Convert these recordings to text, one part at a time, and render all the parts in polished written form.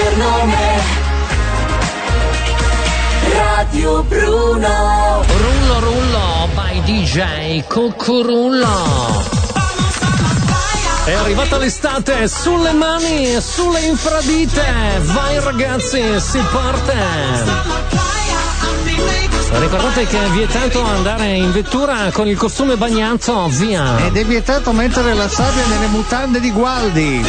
per nome Radio Bruno. Rullo rullo by DJ Cucurullo. È arrivata l'estate, sulle mani, sulle infradite. Vai ragazzi, si parte. Ricordate che è vietato andare in vettura con il costume bagnato, via. Ed è vietato mettere la sabbia nelle mutande di Gualdi.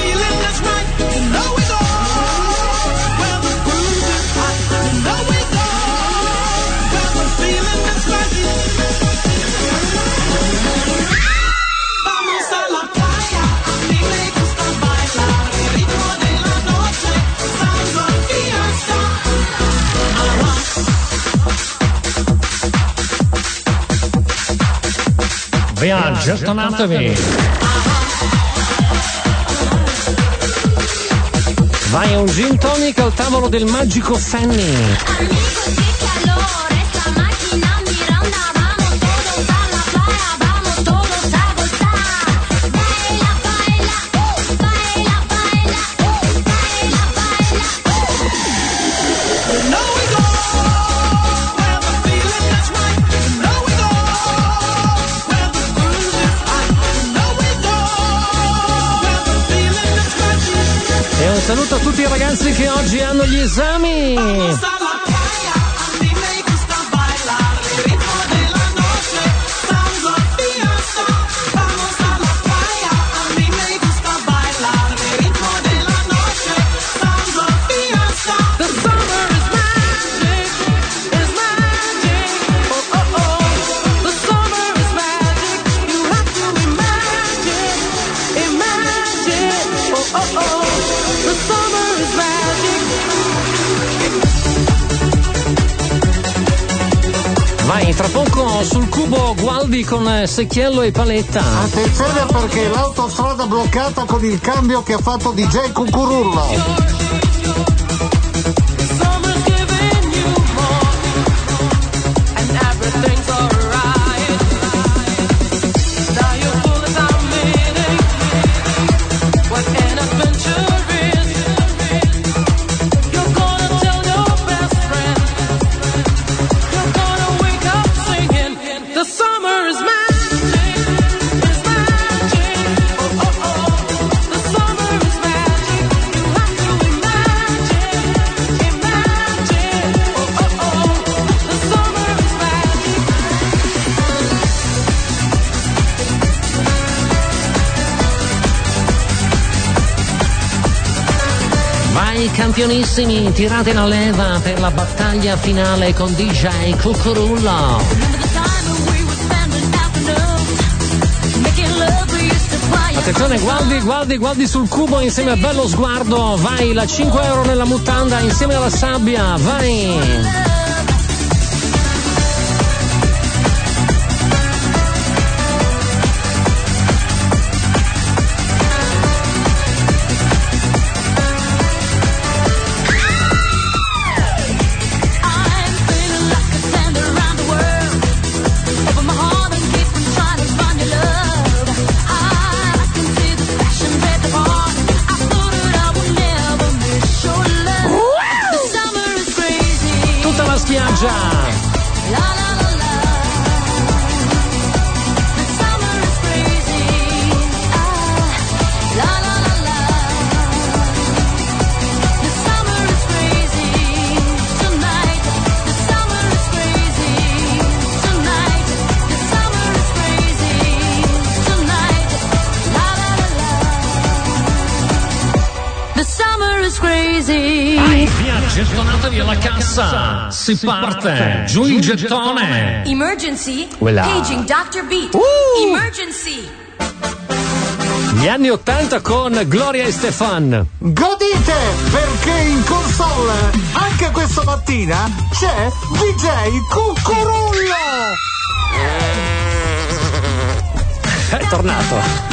Via, gettonatevi. Vai, un gin tonic al tavolo del magico Fanny. Saluto a tutti i ragazzi che oggi hanno gli esami. Tra poco sul cubo Gualdi con Secchiello e Paletta. Attenzione perché l'autostrada bloccata con il cambio che ha fatto DJ Cucurullo. Campionissimi, tirate la leva per la battaglia finale con DJ Cucurullo. Attenzione, Gualdi sul cubo insieme a Bello Sguardo. Vai, la 5 euro nella mutanda insieme alla sabbia, vai. Gettonatevi alla cassa, si parte, giù il gettone. Emergency, paging Dr. Beat. Emergency. Gli anni 80 con Gloria e Stefan. Godite, perché in console anche questa mattina c'è DJ Cucurullo. È tornato.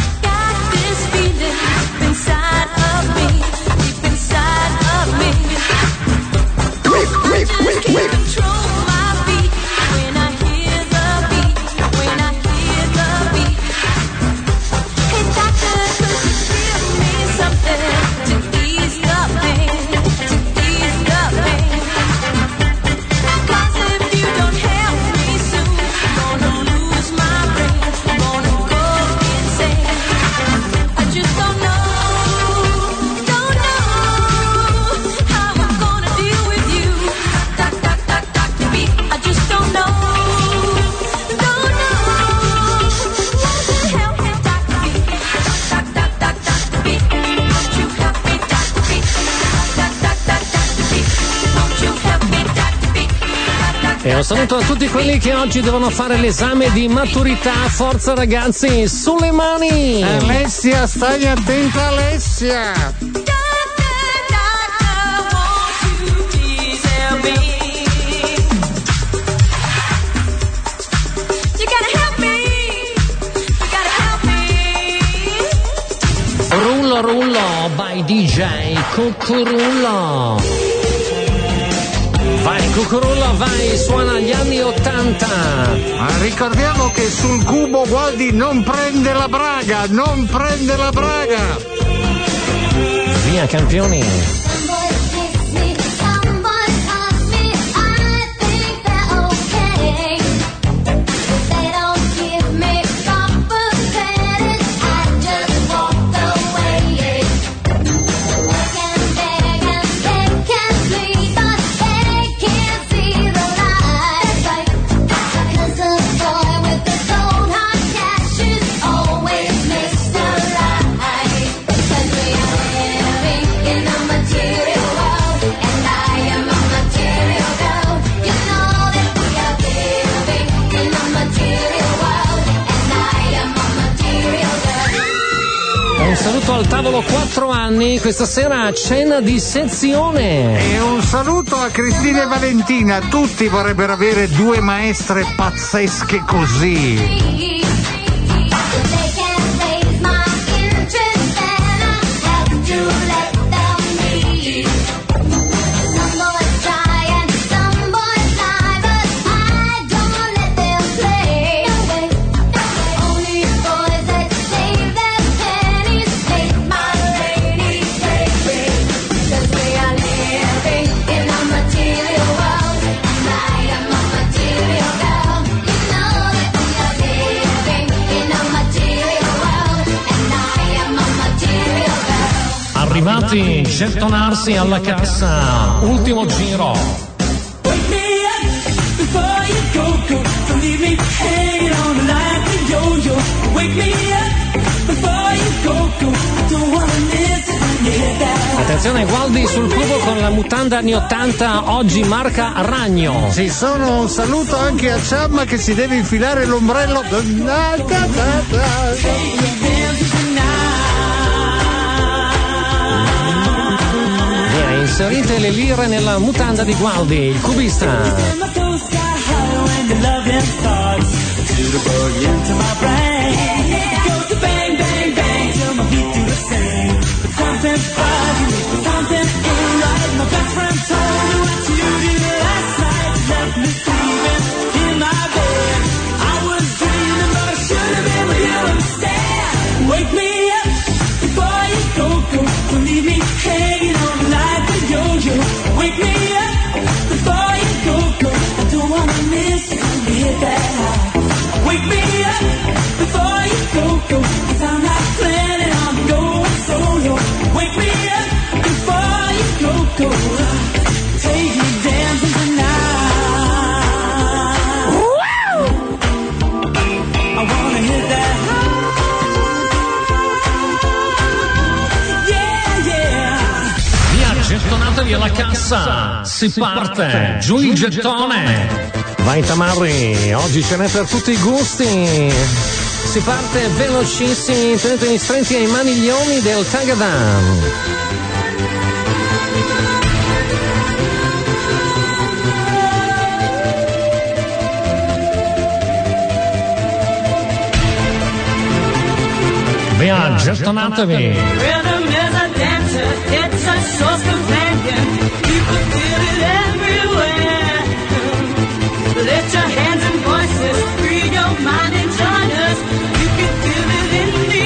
Hey doctor, could you give me something to ease the pain? E un saluto a tutti quelli che oggi devono fare l'esame di maturità. Forza ragazzi, sulle mani! Alessia, stai attenta, Alessia! Rullo by DJ Cucurullo. Vai Cucurullo, vai, suona gli anni 80. Ma ricordiamo che sul cubo Gualdi non prende la braga, non prende la braga. Via campioni. Un saluto al tavolo 4 anni, questa sera cena di sezione. E un saluto a Cristina e Valentina, tutti vorrebbero avere due maestre pazzesche così. Arrivati, gettonarsi alla cassa, ultimo giro. Attenzione Gualdi sul cubo con la mutanda anni 80, oggi marca Ragno. Ci sono un saluto anche a Ciamma che si deve infilare l'ombrello. Inserite le lire nella mutanda di Gualdi, il cubista. Wake me up before you go, don't leave me hanging on like a yo-yo. Wake me up before you go, I don't wanna miss you, hit that high. Wake me up before you go, 'cause I'm not planning on going solo. Wake me up before you go, take me dancing tonight. I wanna hit that high. Gettonatevi alla cassa, si parte, giù il gettone. Vai Tamarri, oggi ce n'è per tutti i gusti. Si parte velocissimi, tenetevi stretti ai maniglioni del Tagadan. Via, gettonatevi. It's a source companion. People feel it everywhere. Let your hands and voices free your mind and join us. You can feel it in the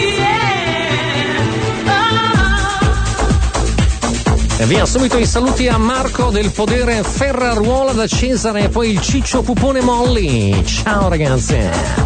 air. E via subito i saluti a Marco del Podere Ferraruola da Cesare e poi il Ciccio Pupone Molli. Ciao ragazzi.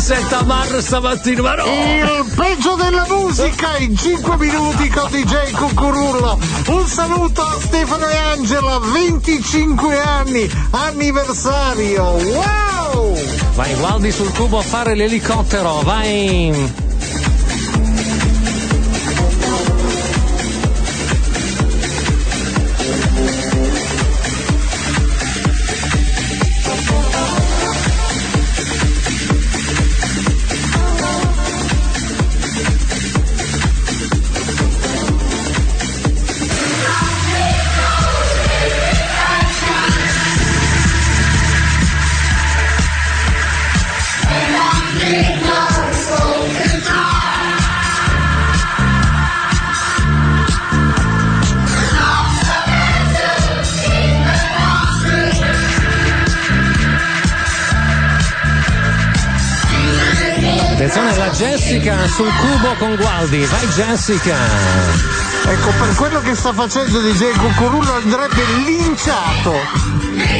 c'è Tamar stamattina, ma no! Il peggio della musica in 5 minuti con DJ Cucurullo. Un saluto a Stefano e Angela, 25 anni, anniversario, wow! Vai Gualdi sul cubo a fare l'elicottero, vai! Attenzione la Jessica sul cubo con Gualdi, vai Jessica! Ecco, per quello che sta facendo DJ Cucurullo andrebbe linciato!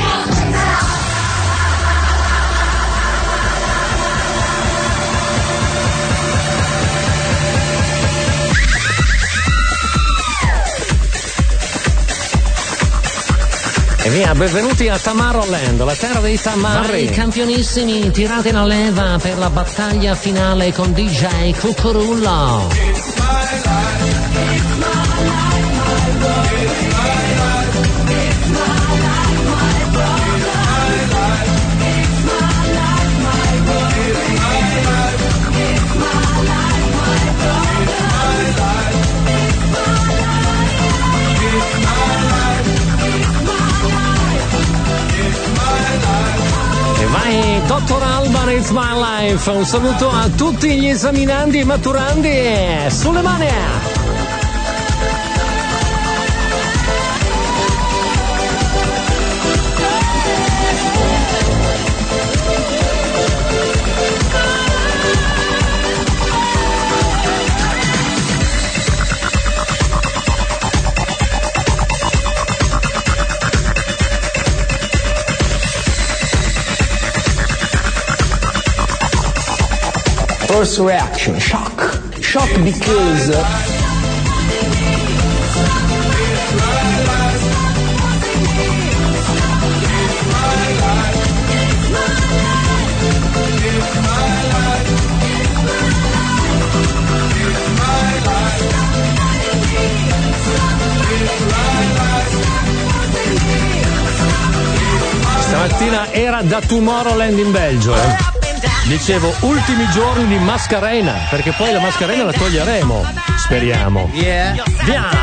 E via, benvenuti a Tomorrowland, la terra dei tamarri. Vai, campionissimi, tirate la leva per la battaglia finale con DJ Cucurullo. Vai, Dottor Alban, It's My Life. Un saluto a tutti gli esaminandi e maturandi. Sulle mani! First reaction, shock. Shock because Stamattina era da Tomorrowland in Belgio, Dicevo, ultimi giorni di Mascarena, perché poi la Mascarena la toglieremo, speriamo. yeah. Via!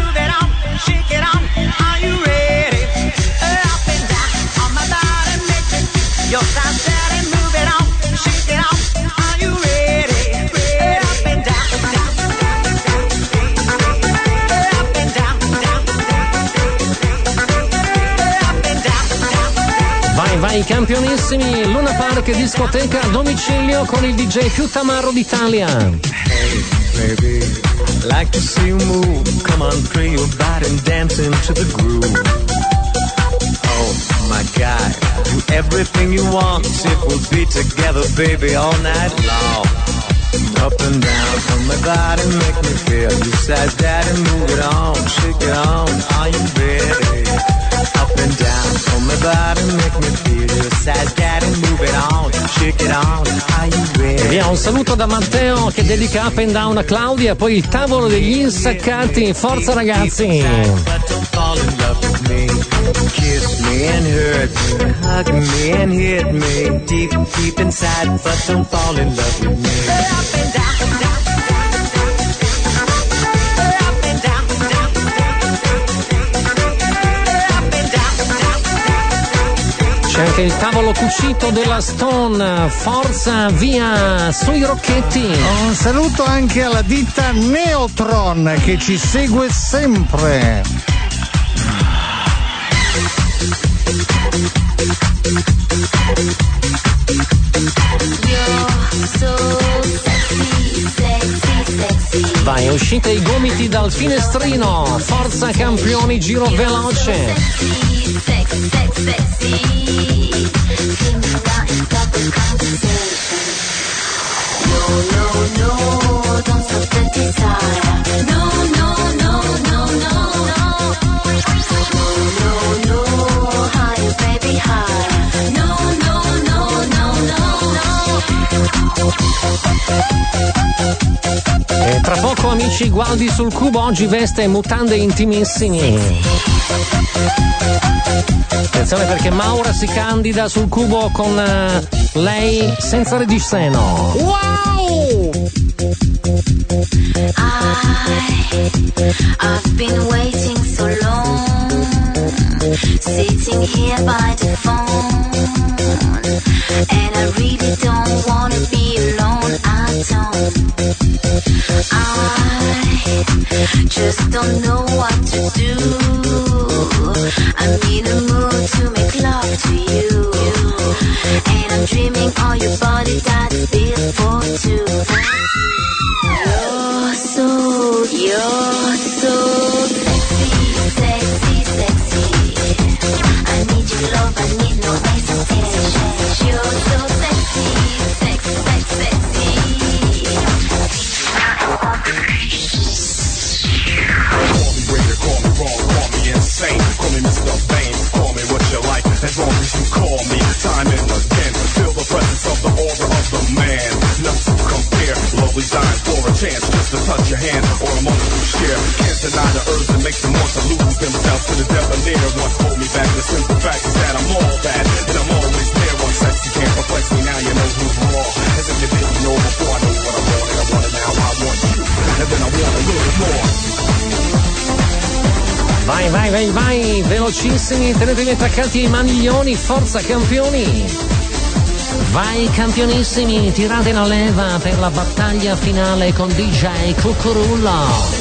Vai campionissimi, Luna Park discoteca a domicilio con il DJ più tamarro d'Italia. Hey baby, I like to see you move. Come on, free your body and dance into the groove. Oh my God, do everything you want. If we'll be together, baby, all night long. Up and down from my body, make me feel. You said that and move it on, shake it on. Are you ready? Up and down from my body, make me feel. You said that and move it on, shake it on. Are you ready? E via, un saluto da Matteo che dedica Up and Down a Claudia, poi il tavolo degli insaccati. Forza ragazzi! But don't fall in love with me. Kiss me and hurt me, hug me and hit me deep, deep inside. But don't fall in love with me. Up and down. C'è anche il tavolo cucito della Stone, forza via sui rocchetti. Un saluto anche alla ditta Neotron che ci segue sempre. Vai, uscite i gomiti dal finestrino, forza campioni, giro veloce. E tra poco amici, Gualdi sul cubo oggi veste mutande intimissimi. Attenzione perché Maura si candida sul cubo con lei senza reggiseno. Wow! I've been waiting so long, sitting here by the phone, and I really don't wanna be alone at home. I just don't know what to do. I'm in a mood to make love to you, and I'm dreaming on your body that's built for two. You're so sexy, sexy, sexy. I need your love, I need no hesitation. You're so sexy, sexy, sexy, sexy. Call me wrong, call me insane, call me Mr. Fame, call me what you like, as long as you call me time and again. Feel the presence of the aura of the man, not to compare. Lovely dying for a chance just to touch your hand or a moment to share. Can't deny the urge that makes them want to lose themselves to the debonair. Once hold me back, the simple fact is that I'm all that, and I'm always there. One sex you can't perplex me, now you know who's wrong. As if you didn't know before, I know what I want, and I want it now, I want you, and then I want a little more. Vai, vai, vai, vai, velocissimi, tenetevi attaccati ai maniglioni, forza campioni! Vai campionissimi, tirate la leva per la battaglia finale con DJ Cucurullo.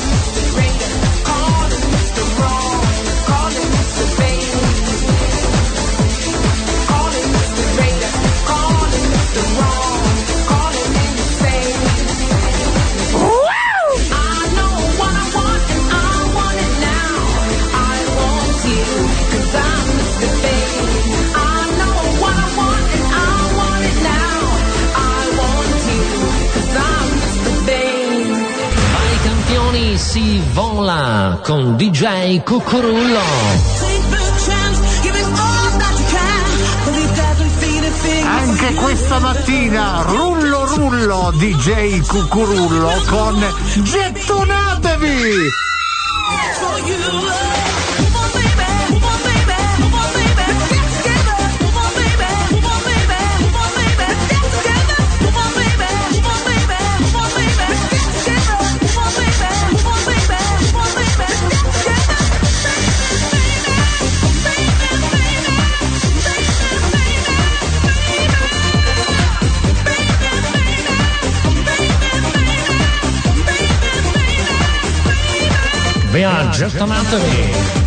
Si vola con DJ Cucurullo. Anche questa mattina rullo rullo DJ Cucurullo con Gettonatevi! Via, gettonatevi!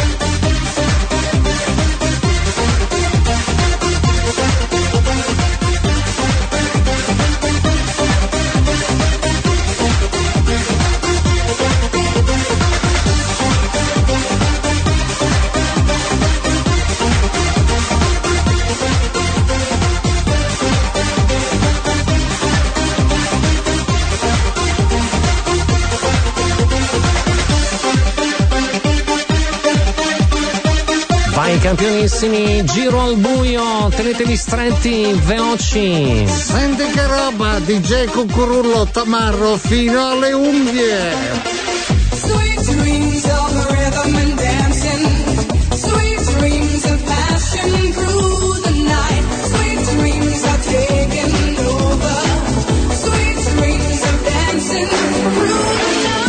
Campionissimi, giro al buio, tenetevi stretti, veloci. Senti che roba, DJ Cucurullo Tamarro fino alle unghie. Sweet dreams of rhythm and dancing, sweet dreams of passion through the night, sweet dreams are taking over, sweet dreams of dancing through the night.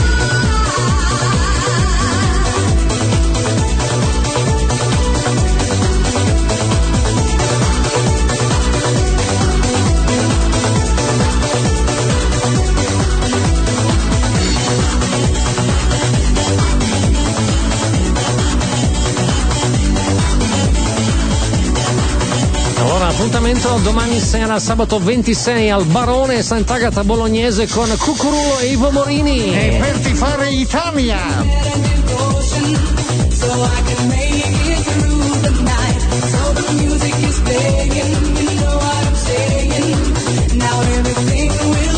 Appuntamento domani sera, sabato 26 al Barone Sant'Agata Bolognese con Cucurullo e Ivo Morini. E per tifare Italia. Now everything will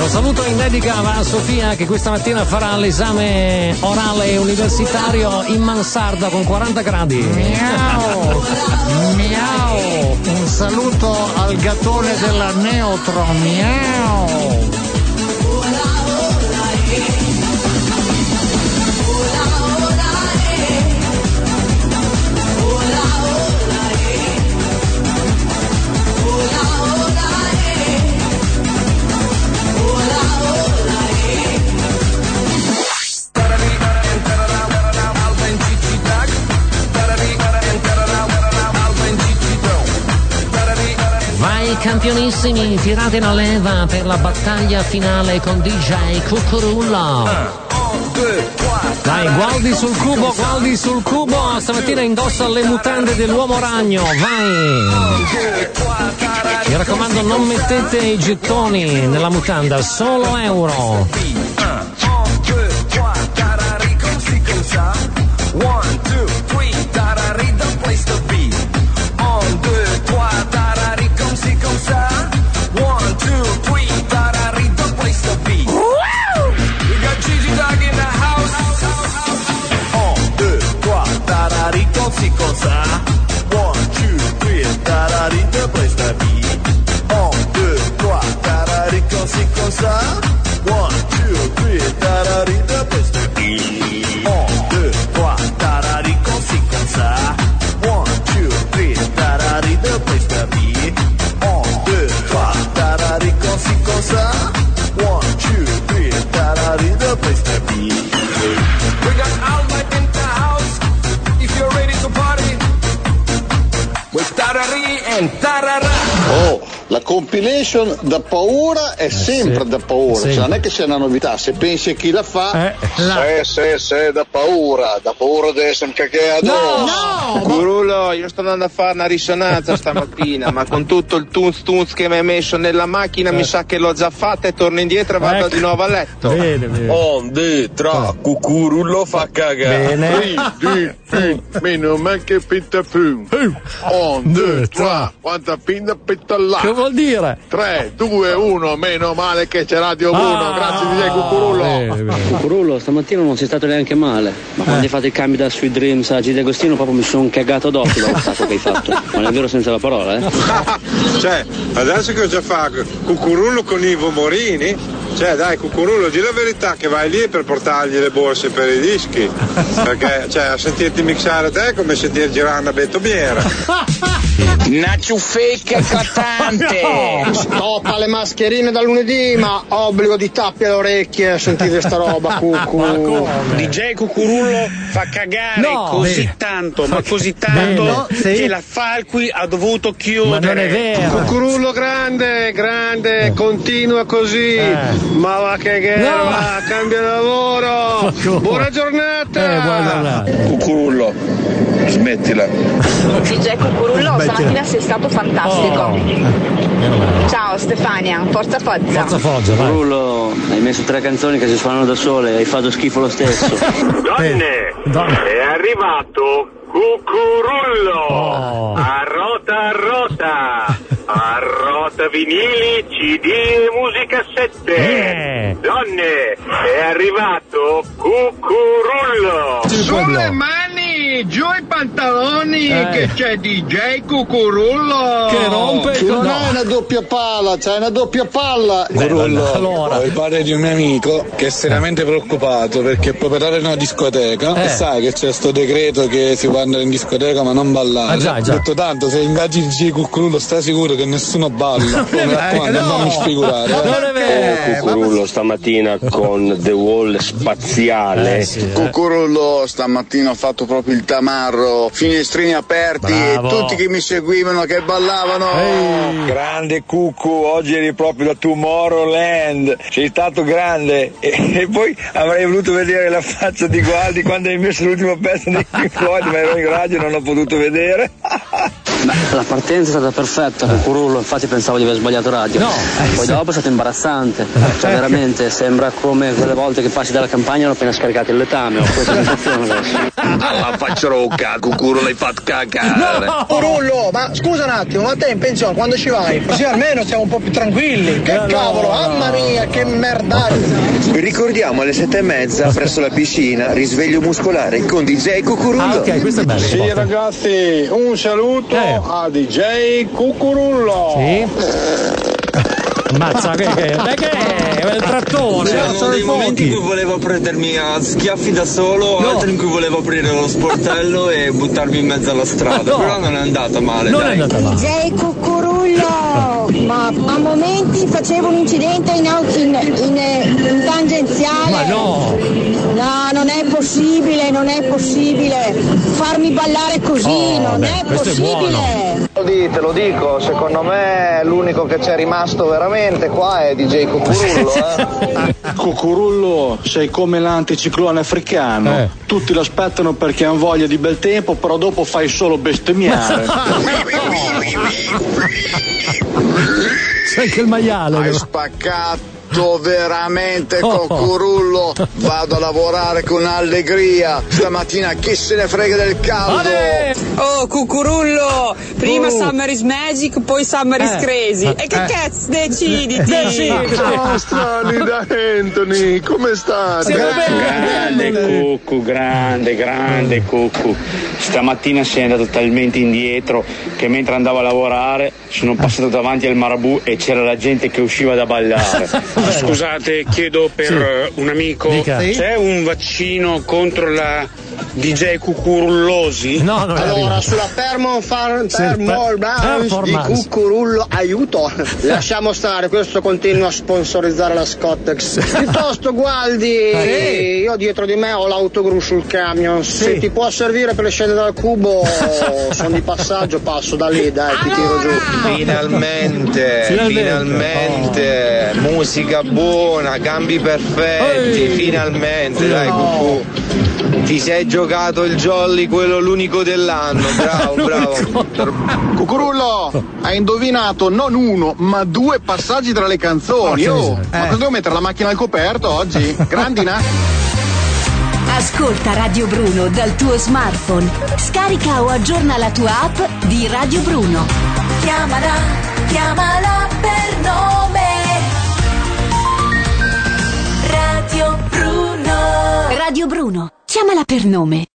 Un saluto in dedica a Sofia che questa mattina farà l'esame orale universitario in mansarda con 40 gradi. Miau, miau. Un saluto al gattone della Neutro, miau. Vai campionissimi, tirate la leva per la battaglia finale con DJ Cucurullo. Dai, guardi sul cubo, stamattina indossa le mutande dell'uomo ragno, vai! Mi raccomando, non mettete i gettoni nella mutanda, solo euro. Si cosa? 1, 2, 3, tarari, the place to be. 1, 2, 3, tarari, si cosa? 1, 2, 3, tarari, the place to be. 1, 2, 3, tarari, si cosa? 1, 2, 3, tarari, the place to be. 1, 2, 3, tarari, si cosa? 1, 2, 3, tarari, the place to be. We got Albert in the house. If you're ready to party, with tarari and tarara. Oh, la compilation da paura è sempre da paura, cioè non è che sia una novità, se pensi a chi la fa, se da paura deve essere cagato. No! Curullo, io sto andando a fare una risonanza stamattina, ma con tutto il tunz che mi hai messo nella macchina mi sa che l'ho già fatta e torno indietro e vado di nuovo a letto. Bene. Onde tra Cucurullo fa cagare. Bene. Meno mal che pinta più. 1, 2, 3, quanta pinta pitta là. Che vuol dire? 3, 2, 1, meno male che c'è Radio Bruno, grazie DJ Cucurullo. Cucurullo, stamattina non sei stato neanche male, ma quando hai fatto il cambio da Sweet Dreams a Gigi D'Agostino proprio mi sono cagato addosso dallo stato che hai fatto, ma non è vero senza la parola, Cioè, adesso che cosa fa Cucurullo con Ivo Morini? Cioè dai Cucurullo, di la verità che vai lì per portargli le borse per i dischi, perché cioè a sentirti mixare te è come sentir girare una betoniera. Una ciuffecca eclatante! Stop alle mascherine da lunedì, ma obbligo di tappi alle orecchie a sentire sta roba, Cucu. DJ Cucurullo fa cagare tanto, ma così tanto che la Falqui ha dovuto chiudere. Ma non è vero. Cucurullo grande, continua così. Ma va che guerra, cambia lavoro. Buona giornata. Cucurullo, smettila. DJ Cucurullo, stamattina sei stato fantastico. Ciao Stefania, forza Foggia. Cucurullo, hai messo 3 canzoni che si suonano da sole, hai fatto schifo lo stesso. Donne, è arrivato Cucurullo. A rota vinili, CD e musicassette. Donne, è arrivato Cucurullo. Sulle mani, giù i pantaloni, che c'è DJ Cucurullo. Che rompe Non è una doppia palla, c'è una doppia palla. Cucurullo, allora. ho il padre di un mio amico che è seriamente preoccupato perché è proprietario di una discoteca e sai che c'è sto decreto che si può andare in discoteca ma non ballare. Già. Ho detto tanto, se ingaggi DJ Cucurullo stai sicuro che nessuno balla. Mi raccomando, non mi sfigurare. Non è vero. Cucurullo stamattina con The Wall spaziale. Cucurullo stamattina ho fatto proprio il tamarro, finestrini aperti e tutti che mi seguivano che ballavano. Grande Cucu, oggi eri proprio da Tomorrowland, sei stato grande e poi avrei voluto vedere la faccia di Gualdi quando hai messo l'ultimo pezzo di Pink Floyd, ma ero in radio e non l'ho potuto vedere. La partenza è stata perfetta con Curullo, infatti pensavo di aver sbagliato radio. No, poi dopo è stato imbarazzante. Cioè veramente sembra come quelle volte che passi dalla campagna e hanno appena scaricato il letame. Ho questa sensazione adesso. Alla faccia rocca, Cucurullo l'hai fatto cagare. No! Curullo, ma scusa un attimo, ma te in pensione quando ci vai? Così almeno siamo un po' più tranquilli. Che cavolo, mamma mia, che merdazza! Vi ricordiamo alle 7:30 presso la piscina, risveglio muscolare con DJ Cucurullo. Ok, questo è bello. Sì ragazzi, un saluto a DJ Cucurullo. Sì. Ammazza, che è il trattore. C'erano dei momenti in cui volevo prendermi a schiaffi da solo, altri in cui volevo aprire lo sportello e buttarmi in mezzo alla strada, però non è andata male. Non è andata male. DJ Cucurullo, ma a momenti facevo un incidente in tangenziale. Ma no! No, non è possibile farmi ballare così, non è possibile. Te lo dico, secondo me l'unico che c'è rimasto veramente qua è DJ Cucurullo. Cucurullo, sei come l'anticiclone africano. Tutti lo aspettano perché hanno voglia di bel tempo, però dopo fai solo bestemmiare. C'è anche il maiale. Hai spaccato veramente con Curullo. Vado a lavorare con allegria. Stamattina chi se ne frega del caldo. Oh Cucurullo, prima Summer is Magic, poi Summer is Crazy. E che cazzo deciditi? Ciao strani da Anthony, come state? Grande Cucù. Stamattina sei andato talmente indietro che mentre andavo a lavorare sono passato davanti al Marabù e c'era la gente che usciva da ballare. Scusate, chiedo per un amico, c'è un vaccino contro la DJ Cucurullosi? No, allora, sulla Performance di Cucurullo, aiuto, lasciamo stare, questo continua a sponsorizzare la Scottex. Piuttosto guardi, io dietro di me ho l'autogru sul camion, se ti può servire per scendere dal cubo, sono di passaggio, passo da lì, dai, ti tiro giù. Finalmente, musica buona, cambi perfetti, finalmente, dai Cucù. Ti sei giocato il jolly, quello l'unico dell'anno, bravo. Cucurullo, hai indovinato non uno, ma 2 passaggi tra le canzoni. Ma cosa devo mettere la macchina al coperto oggi? Grandina? Ascolta Radio Bruno dal tuo smartphone. Scarica o aggiorna la tua app di Radio Bruno. Chiamala per nome. Radio Bruno. Radio Bruno. Chiamala per nome.